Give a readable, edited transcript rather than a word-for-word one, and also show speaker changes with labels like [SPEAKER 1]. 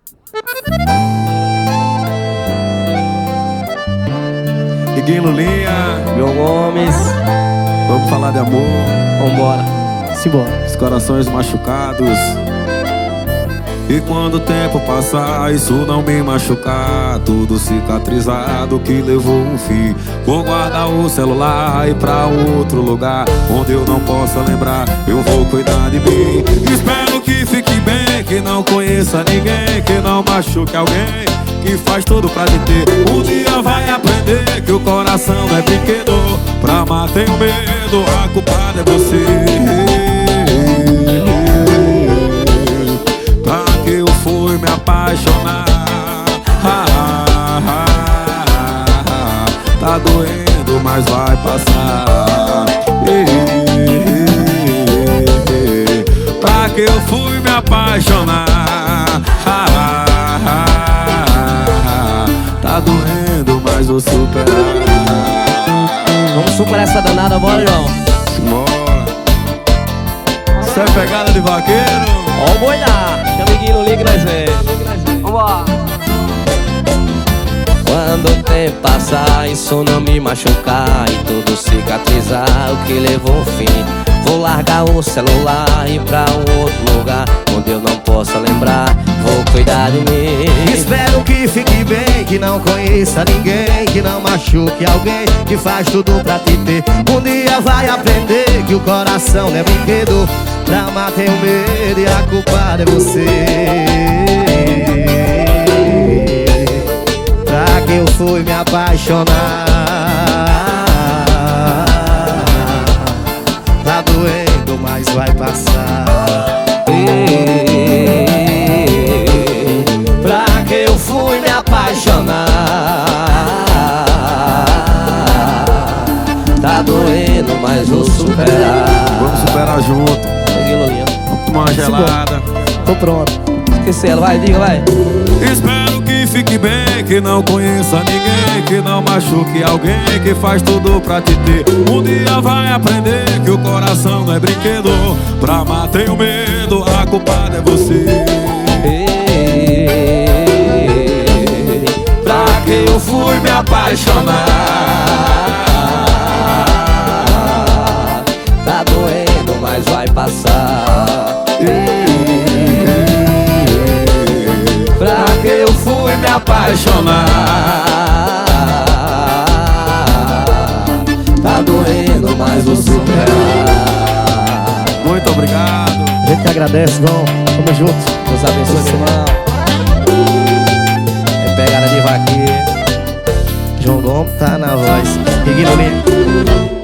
[SPEAKER 1] Iguinho Lulinha,
[SPEAKER 2] João Gomes,
[SPEAKER 1] vamos falar de amor.
[SPEAKER 2] vambora, simbora.
[SPEAKER 1] Os corações machucados. E quando o tempo passar, isso não me machucar, tudo cicatrizado que levou um fim. Vou guardar o celular e ir pra outro lugar onde eu não possa lembrar. Eu vou cuidar de mim. Espero que fique bem, que não conheça ninguém, que não machuque alguém, que faz tudo pra te ter. Um dia vai aprender que o coração não é brinquedo. Pra amar tenho medo, a culpada é você. Pra que eu fui me apaixonar? Tá doendo, mas vai passar. Pra que eu fui me apaixonar? Tá doendo, mas vou superar.
[SPEAKER 2] Vamos superar essa danada, bora, João.
[SPEAKER 1] Bora. Isso é pegada de vaqueiro.
[SPEAKER 2] Ó o boi lá, chama Iguinho Lulinha que nós vem. Vambora. Quando o tempo passar, isso não me machucar e tudo cicatrizar, o que levou o fim. Vou largar o celular e ir pra um outro lugar onde eu não possa lembrar. Vou cuidar de mim.
[SPEAKER 3] Espero que fique bem, que não conheça ninguém, que não machuque alguém, que faz tudo pra te ter. Um dia vai aprender que o coração não é brinquedo. Pra amar tenho medo e a culpada é você. Pra que eu fui me apaixonar? Tá doendo, mas vai passar.
[SPEAKER 2] Pra que eu fui me apaixonar? Tá doendo, mas vou superar.
[SPEAKER 1] Vamos superar junto.
[SPEAKER 2] Iguinho Lulinha.
[SPEAKER 1] Vamos tomar uma gelada.
[SPEAKER 2] Tô pronto. Esqueci ela, vai, diga, vai.
[SPEAKER 1] Espero que fique bem, que não conheça ninguém, que não machuque alguém, que faz tudo pra te ter. Um dia vai aprender que o coração não é brinquedo. Pra amar tenho medo, a culpada é você. Pra que eu fui me apaixonar?
[SPEAKER 2] Tá doendo, mas vai passar.
[SPEAKER 1] Pra que eu fui me apaixonar?
[SPEAKER 2] Tá doendo, mas vou superar.
[SPEAKER 1] Muito obrigado.
[SPEAKER 3] A gente que agradece, João. Tamo junto.
[SPEAKER 2] Deus abençoe, seu irmão. É pegada de vaqueiro.
[SPEAKER 3] João Gomes tá na voz. Iguinho Lulinha.